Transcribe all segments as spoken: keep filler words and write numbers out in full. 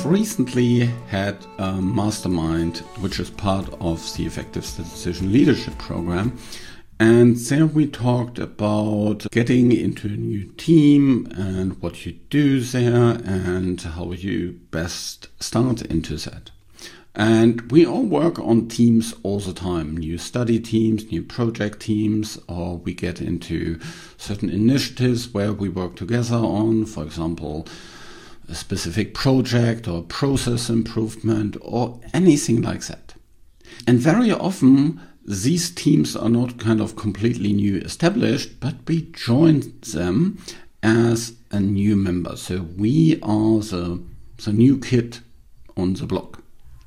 recently had a mastermind, which is part of the Effective Statistician Leadership Program. And there we talked about getting into a new team and what you do there and how you best start into that. And we all work on teams all the time, new study teams, new project teams, or we get into certain initiatives where we work together on, for example, a specific project or process improvement or anything like that. And very often these teams are not kind of completely new established, but we join them as a new member. So we are the, the new kid on the block.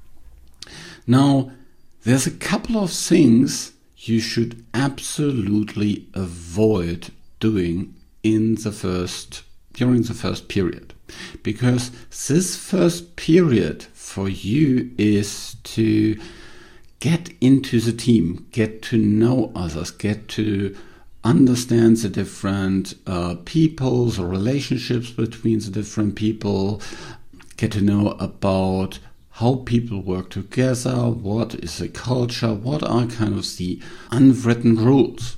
Now, there's a couple of things you should absolutely avoid doing in the first, during the first period. Because this first period for you is to get into the team, get to know others, get to understand the different uh, people, the relationships between the different people, get to know about how people work together, what is the culture, what are kind of the unwritten rules.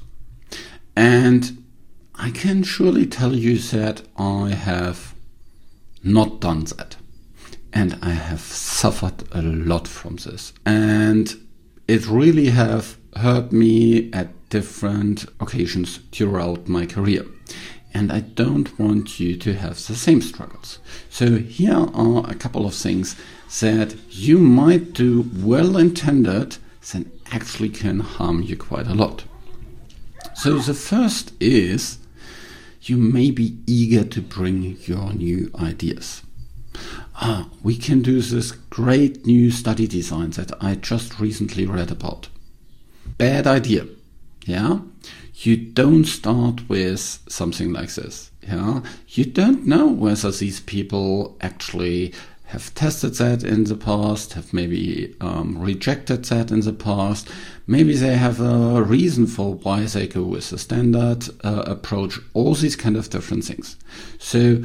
And I can surely tell you that I have not done that. And I have suffered a lot from this. And it really have hurt me at different occasions throughout my career. And I don't want you to have the same struggles. So here are a couple of things that you might do well intended that actually can harm you quite a lot. So the first is you may be eager to bring your new ideas. Ah, we can do this great new study design that I just recently read about. Bad idea. Yeah? You don't start with something like this. Yeah? You don't know whether these people actually have tested that in the past, have maybe um, rejected that in the past. Maybe they have a reason for why they go with the standard uh, approach, all these kind of different things. So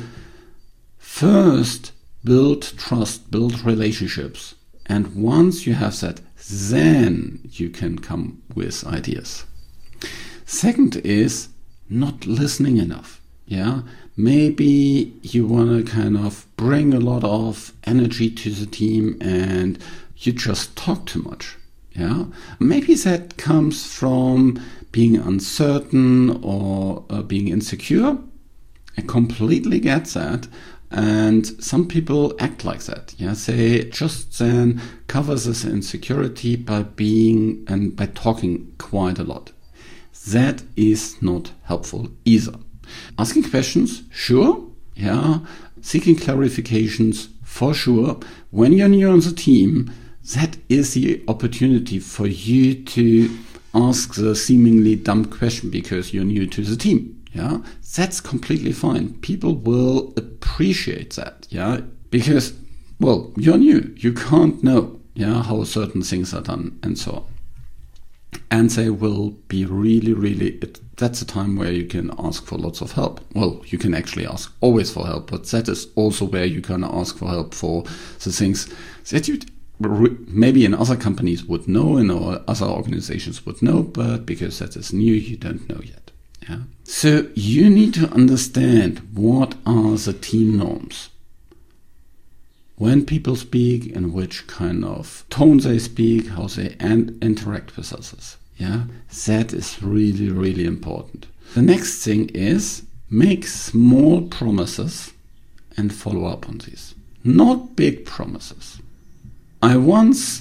first, build trust, build relationships. And once you have that, then you can come with ideas. Second is not listening enough. Yeah, maybe you want to kind of bring a lot of energy to the team and you just talk too much. Yeah, maybe that comes from being uncertain or uh, being insecure. I completely get that. And some people act like that. Yeah, they just then cover this insecurity by being and by talking quite a lot. That is not helpful either. Asking questions, sure. Yeah. Seeking clarifications, for sure. When you're new on the team, that is the opportunity for you to ask the seemingly dumb question because you're new to the team. Yeah. That's completely fine. People will appreciate that. Yeah. Because, well, you're new. You can't know, yeah, how certain things are done and so on. And they will be really, really, it, that's a time where you can ask for lots of help. Well, you can actually ask always for help, but that is also where you can ask for help for the things that you maybe in other companies would know and or other organizations would know, but because that is new, you don't know yet. Yeah. So you need to understand what are the team norms. When people speak, in which kind of tone they speak, how they and interact with others. Yeah, that is really, really important. The next thing is make small promises and follow up on these. Not big promises. I once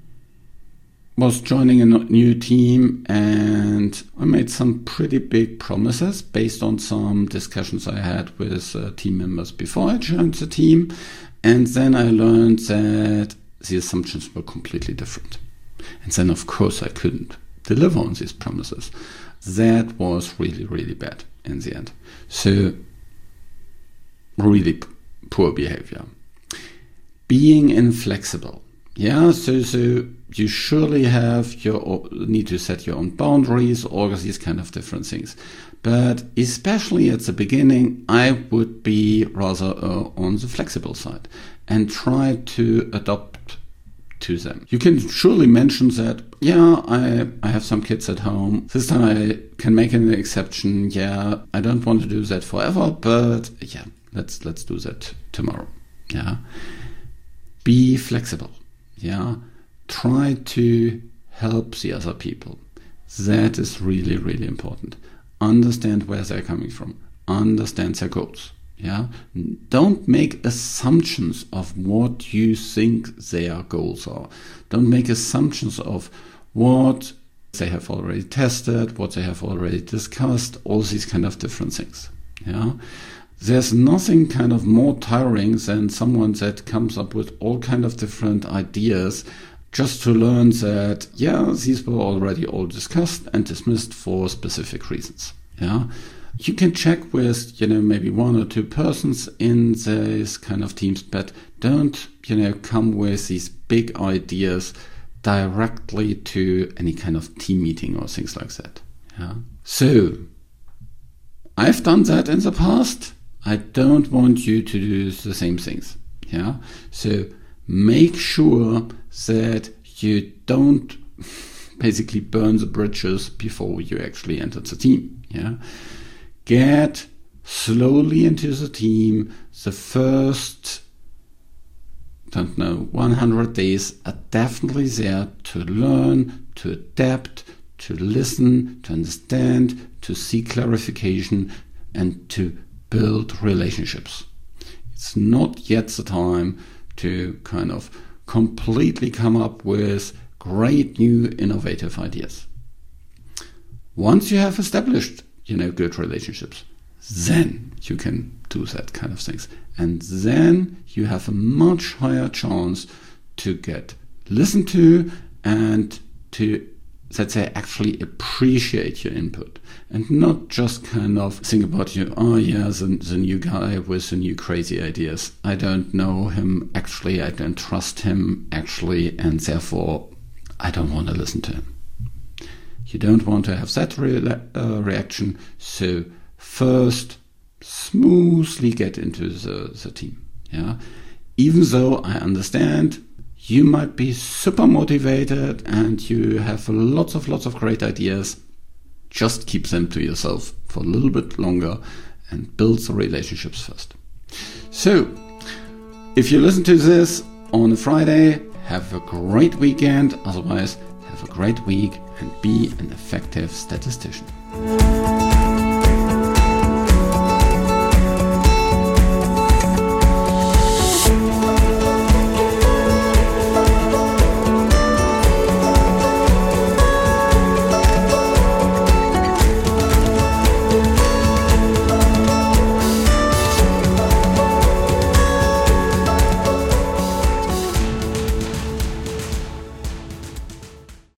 was joining a new team and I made some pretty big promises based on some discussions I had with uh, team members before I joined the team. And then I learned that the assumptions were completely different. And then, of course, I couldn't deliver on these promises. That was really, really bad in the end. So, really p- poor behavior. Being inflexible. Yeah, so so you surely have your need to set your own boundaries, all of these kind of different things. But especially at the beginning, I would be rather uh, on the flexible side and try to adopt to them. You can surely mention that, yeah, I, I have some kids at home. This time I can make an exception. Yeah, I don't want to do that forever, but yeah, let's let's do that tomorrow. Yeah. Be flexible. Yeah. Try to help the other people. That is really, really important. Understand where they're coming from. Understand their goals. Yeah. Don't make assumptions of what you think their goals are. Don't make assumptions of what they have already tested, what they have already discussed, all these kind of different things. Yeah. There's nothing kind of more tiring than someone that comes up with all kind of different ideas just to learn that, yeah, these were already all discussed and dismissed for specific reasons. Yeah. You can check with, you know, maybe one or two persons in this kind of teams, but don't, you know, come with these big ideas directly to any kind of team meeting or things like that. Yeah. So I've done that in the past. I don't want you to do the same things. Yeah. So make sure that you don't basically burn the bridges before you actually enter the team. Yeah. Get slowly into the team. The first, don't know, one hundred days are definitely there to learn, to adapt, to listen, to understand, to seek clarification, and to build relationships. It's not yet the time to kind of completely come up with great new innovative ideas. Once you have established, you know, good relationships, then you can do that kind of things. And then you have a much higher chance to get listened to and to, that they actually appreciate your input and not just kind of think about you, oh yeah, the, the new guy with the new crazy ideas. I don't know him actually, I don't trust him actually, and therefore I don't want to listen to him. You don't want to have that re- uh, reaction. So first, smoothly get into the, the team. Yeah, even though I understand you might be super motivated and you have lots of lots of great ideas, just keep them to yourself for a little bit longer and build the relationships first. So, if you listen to this on a Friday, have a great weekend. Otherwise, have a great week and be an effective statistician.